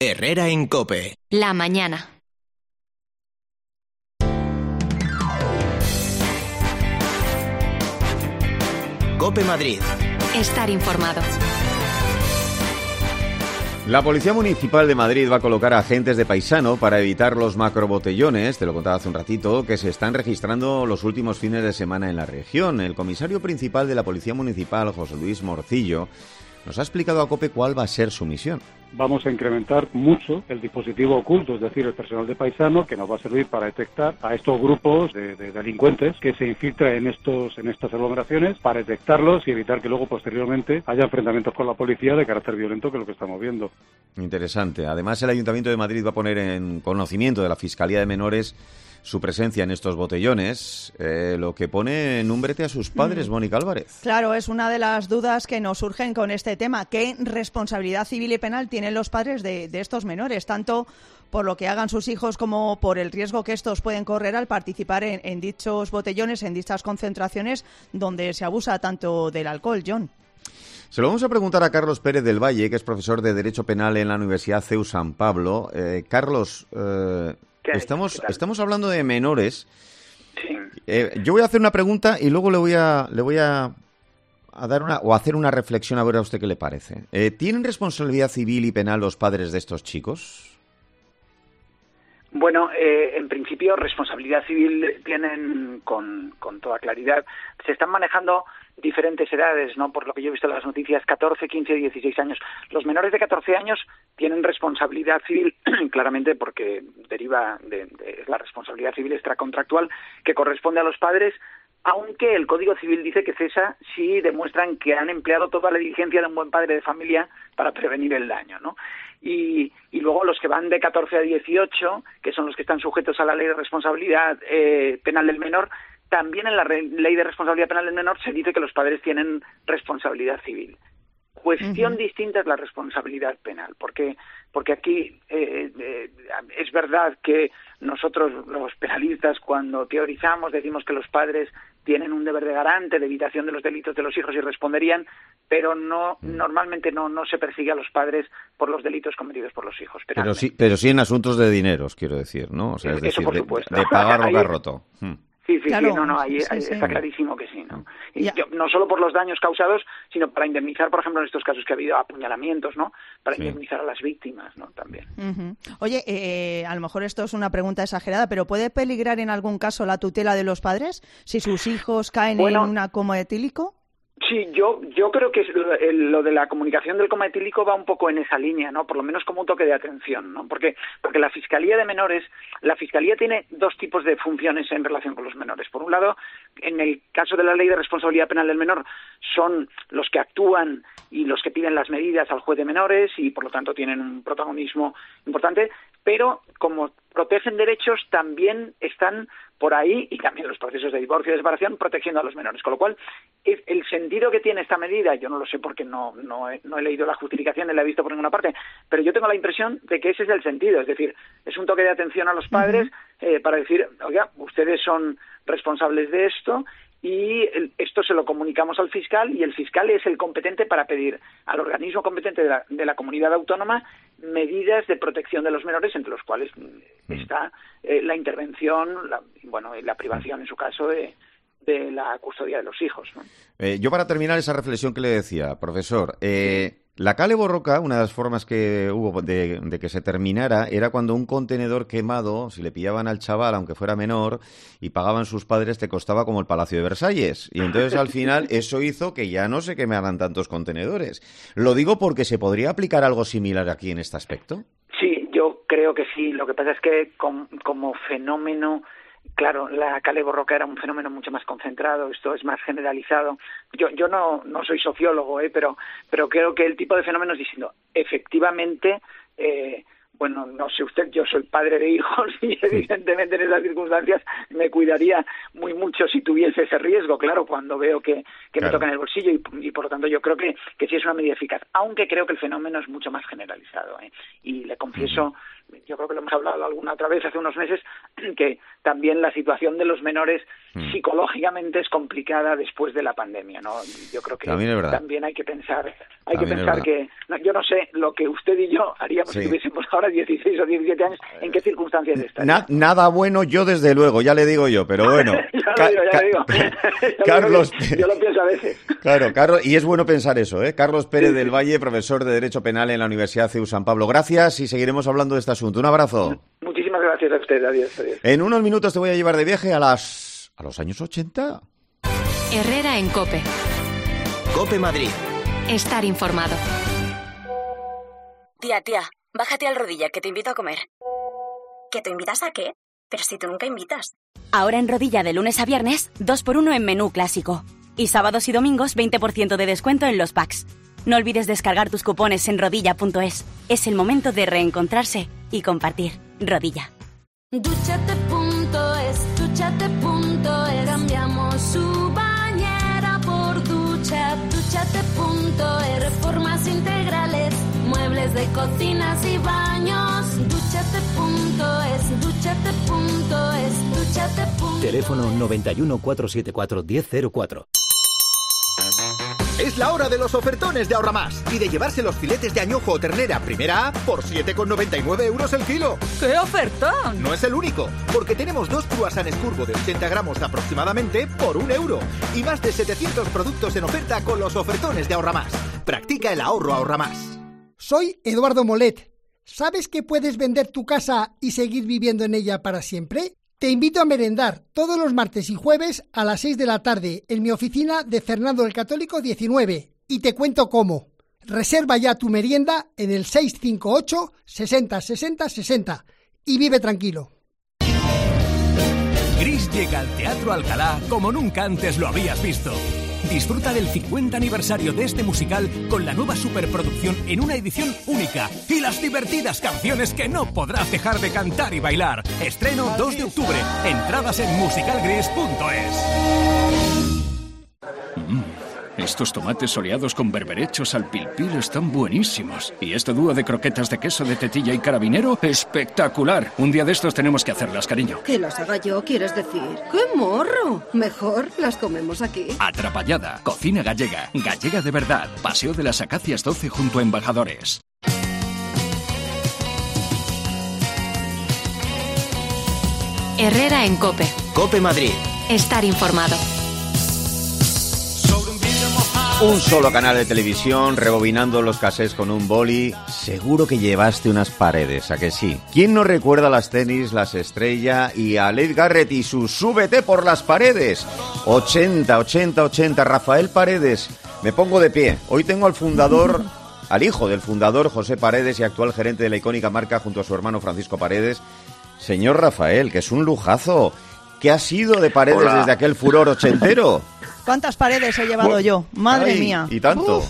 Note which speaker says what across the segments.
Speaker 1: Herrera en COPE.
Speaker 2: La mañana.
Speaker 1: COPE Madrid.
Speaker 2: Estar informado.
Speaker 3: La Policía Municipal de Madrid va a colocar agentes de paisano para evitar los macrobotellones, te lo contaba hace un ratito, que se están registrando los últimos fines de semana en la región. El comisario principal de la Policía Municipal, José Luis Morcillo, nos ha explicado a COPE cuál va a ser su misión.
Speaker 4: Vamos a incrementar mucho el dispositivo oculto, es decir, el personal de paisano, que nos va a servir para detectar a estos grupos de delincuentes que se infiltran en estas aglomeraciones, para detectarlos y evitar que luego posteriormente haya enfrentamientos con la policía de carácter violento, que es lo que estamos viendo.
Speaker 3: Interesante. Además, el Ayuntamiento de Madrid va a poner en conocimiento de la Fiscalía de Menores su presencia en estos botellones, lo que pone en un brete a sus padres, Mónica Álvarez.
Speaker 5: Claro, es una de las dudas que nos surgen con este tema. ¿Qué responsabilidad civil y penal tienen los padres de estos menores, tanto por lo que hagan sus hijos como por el riesgo que estos pueden correr al participar en dichos botellones, en dichas concentraciones donde se abusa tanto del alcohol, John?
Speaker 3: Se lo vamos a preguntar a Carlos Pérez del Valle, que es profesor de Derecho Penal en la Universidad CEU San Pablo. Carlos, estamos hablando de menores.
Speaker 6: Sí.
Speaker 3: Yo voy a hacer una pregunta y luego le voy a dar hacer una reflexión a ver a usted qué le parece. ¿Tienen responsabilidad civil y penal los padres de estos chicos?
Speaker 6: Bueno, en principio responsabilidad civil tienen con toda claridad. Se están manejando diferentes edades, ¿no? Por lo que yo he visto en las noticias, 14, 15, 16 años. Los menores de 14 años tienen responsabilidad civil, claramente porque deriva de la responsabilidad civil extracontractual que corresponde a los padres, aunque el Código Civil dice que cesa si demuestran que han empleado toda la diligencia de un buen padre de familia para prevenir el daño, ¿no? Y luego los que van de 14 a 18, que son los que están sujetos a la ley de responsabilidad penal del menor, también en la ley de responsabilidad penal del menor se dice que los padres tienen responsabilidad civil. Cuestión distinta es la responsabilidad penal, porque aquí es verdad que nosotros los penalistas cuando teorizamos decimos que los padres tienen un deber de garante de evitación de los delitos de los hijos y responderían, pero normalmente no se persigue a los padres por los delitos cometidos por los hijos.
Speaker 3: Pero sí en asuntos de dineros, quiero decir, ¿no? O sea, es decir,
Speaker 6: por supuesto.
Speaker 3: De pagar lo que ha roto.
Speaker 6: Sí,
Speaker 5: claro,
Speaker 6: ahí
Speaker 5: sí.
Speaker 6: Está clarísimo que sí, ¿no? Y no solo por los daños causados, sino para indemnizar, por ejemplo, en estos casos que ha habido apuñalamientos, ¿no? Para indemnizar a las víctimas, ¿no? También.
Speaker 5: Oye, a lo mejor esto es una pregunta exagerada, pero ¿puede peligrar en algún caso la tutela de los padres si sus hijos caen en una coma etílico?
Speaker 6: Sí, yo creo que lo de la comunicación del coma etílico va un poco en esa línea, ¿no? Por lo menos como un toque de atención, ¿no? Porque la Fiscalía de Menores, la Fiscalía tiene dos tipos de funciones en relación con los menores. Por un lado, en el caso de la Ley de Responsabilidad Penal del Menor, son los que actúan y los que piden las medidas al juez de menores y, por lo tanto, tienen un protagonismo importante, pero como protegen derechos, también están por ahí, y también los procesos de divorcio y de separación, protegiendo a los menores. Con lo cual, el sentido que tiene esta medida, yo no lo sé porque no he leído la justificación ni la he visto por ninguna parte, pero yo tengo la impresión de que ese es el sentido. Es decir, es un toque de atención a los padres para decir, oiga, ustedes son responsables de esto, y esto se lo comunicamos al fiscal y el fiscal es el competente para pedir al organismo competente de la comunidad autónoma medidas de protección de los menores, entre los cuales está la intervención, la privación en su caso de la custodia de los hijos, ¿no?
Speaker 3: Yo para terminar esa reflexión que le decía, profesor, la Kale Borroka, una de las formas que hubo de que se terminara era cuando un contenedor quemado, si le pillaban al chaval, aunque fuera menor, y pagaban sus padres, te costaba como el Palacio de Versalles. Y entonces al final eso hizo que ya no se quemaran tantos contenedores. Lo digo porque se podría aplicar algo similar aquí en este aspecto.
Speaker 6: Sí, yo creo que sí. Lo que pasa es que como fenómeno, claro, la Kale Borroka era un fenómeno mucho más concentrado, esto es más generalizado. Yo no soy sociólogo, pero creo que el tipo de fenómeno es distinto. Efectivamente, bueno, no sé usted, yo soy padre de hijos y evidentemente en esas circunstancias me cuidaría muy mucho si tuviese ese riesgo, claro, cuando veo que me toca en el bolsillo y por lo tanto yo creo que sí es una medida eficaz, aunque creo que el fenómeno es mucho más generalizado, y le confieso, yo creo que lo hemos hablado alguna otra vez hace unos meses, que también la situación de los menores psicológicamente es complicada después de la pandemia, ¿no? Yo creo que también hay que pensar que, yo no sé lo que usted y yo haríamos si tuviésemos ahora 16 o 17 años, en qué circunstancias estaríamos.
Speaker 3: Nada bueno, yo desde luego, ya le digo yo, pero bueno.
Speaker 6: ya lo digo.
Speaker 3: Carlos,
Speaker 6: yo lo pienso a veces.
Speaker 3: Claro, Carlos, y es bueno pensar eso, ¿eh? Carlos Pérez del Valle, profesor de Derecho Penal en la Universidad CEU San Pablo. Gracias y seguiremos hablando de este asunto. Un abrazo.
Speaker 6: Muchísimas gracias a usted. Adiós.
Speaker 3: En unos minutos te voy a llevar de viaje a los años 80.
Speaker 2: Herrera en COPE.
Speaker 1: COPE Madrid.
Speaker 2: Estar informado.
Speaker 7: Tía, bájate al Rodilla, que te invito a comer. ¿Que te invitas a qué? Pero si tú nunca invitas. Ahora en Rodilla, de lunes a viernes, 2x1 en menú clásico. Y sábados y domingos, 20% de descuento en los packs. No olvides descargar tus cupones en rodilla.es. Es el momento de reencontrarse y compartir. Rodilla.
Speaker 8: Dúchate.es, dúchate.es. Cambiamos su bañera por ducha. Dúchate.es. Reformas integrales, muebles de cocinas y baños. Dúchate.es, dúchate.es, dúchate.es.
Speaker 9: Teléfono 91 474 1004.
Speaker 10: Es la hora de los ofertones de Ahorra Más y de llevarse los filetes de añojo o ternera primera A por 7,99 € el kilo.
Speaker 11: ¡Qué ofertón!
Speaker 10: No es el único, porque tenemos 2 cruasanes Curvo de 80 gramos aproximadamente por €1 y más de 700 productos en oferta con los ofertones de Ahorra Más. Practica el ahorro Ahorra Más.
Speaker 12: Soy Eduardo Molet. ¿Sabes que puedes vender tu casa y seguir viviendo en ella para siempre? Te invito a merendar todos los martes y jueves a las 6 de la tarde en mi oficina de Fernando el Católico 19 y te cuento cómo. Reserva ya tu merienda en el 658 60 60 60 y vive tranquilo.
Speaker 13: Gris llega al Teatro Alcalá como nunca antes lo habías visto. Disfruta del 50 aniversario de este musical con la nueva superproducción en una edición única y las divertidas canciones que no podrás dejar de cantar y bailar. Estreno 2 de octubre. Entradas en musicalgris.es.
Speaker 14: Estos tomates soleados con berberechos al pilpil están buenísimos. Y este dúo de croquetas de queso de tetilla y carabinero, espectacular. Un día de estos tenemos que hacerlas, cariño.
Speaker 15: ¿Que las haga yo, quieres decir? ¡Qué morro! Mejor las comemos aquí.
Speaker 14: Atrapallada, cocina gallega. Gallega de verdad. Paseo de las Acacias 12 junto a Embajadores.
Speaker 2: Herrera en COPE.
Speaker 1: COPE Madrid.
Speaker 2: Estar informado.
Speaker 3: Un solo canal de televisión, rebobinando los cassettes con un boli. Seguro que llevaste unas paredes, ¿a que sí? ¿Quién no recuerda las tenis, las Estrella y a Leigh Garrett y su Súbete por las paredes? 80, Rafael Paredes. Me pongo de pie. Hoy tengo al fundador, al hijo del fundador, José Paredes, y actual gerente de la icónica marca junto a su hermano Francisco Paredes. Señor Rafael, que es un lujazo. ¿Qué ha sido de Paredes desde aquel furor ochentero?
Speaker 5: ¿Cuántas paredes he llevado yo? Madre mía.
Speaker 3: Y tanto.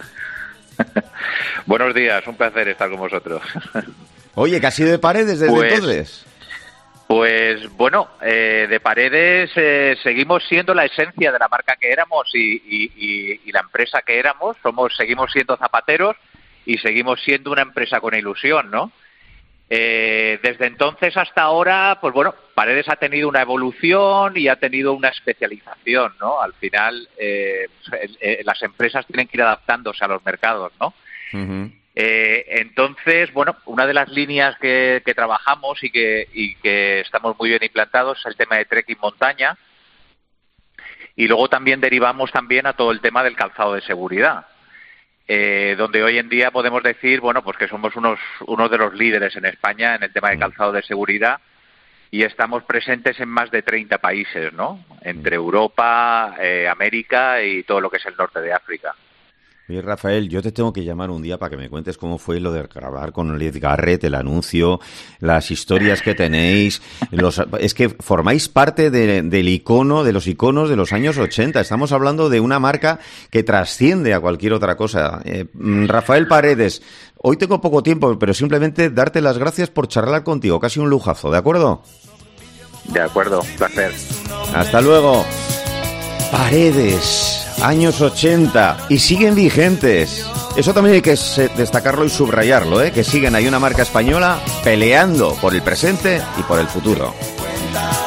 Speaker 16: Buenos días, un placer estar con vosotros.
Speaker 3: Oye, ¿qué ha sido de Paredes desde entonces?
Speaker 16: Pues bueno, de Paredes seguimos siendo la esencia de la marca que éramos y la empresa que éramos. Seguimos siendo zapateros y seguimos siendo una empresa con ilusión, ¿no? Desde entonces hasta ahora, pues bueno, Paredes ha tenido una evolución y ha tenido una especialización, ¿no? Al final, las empresas tienen que ir adaptándose a los mercados, ¿no? Uh-huh. Entonces, bueno, una de las líneas que trabajamos y que estamos muy bien implantados es el tema de trekking montaña, y luego también derivamos también a todo el tema del calzado de seguridad. Donde hoy en día podemos decir, bueno, pues que somos unos de los líderes en España en el tema de calzado de seguridad y estamos presentes en más de 30 países, ¿no? Entre Europa, América y todo lo que es el norte de África.
Speaker 3: Oye, Rafael, yo te tengo que llamar un día para que me cuentes cómo fue lo de grabar con Liz Garrett, el anuncio, las historias que tenéis. Es que formáis parte del icono, de los iconos de los años 80. Estamos hablando de una marca que trasciende a cualquier otra cosa. Rafael Paredes, hoy tengo poco tiempo, pero simplemente darte las gracias por charlar contigo. Casi un lujazo, ¿de acuerdo?
Speaker 16: De acuerdo, placer.
Speaker 3: Hasta luego. Paredes, años 80, y siguen vigentes. Eso también hay que destacarlo y subrayarlo, que siguen. Hay una marca española peleando por el presente y por el futuro.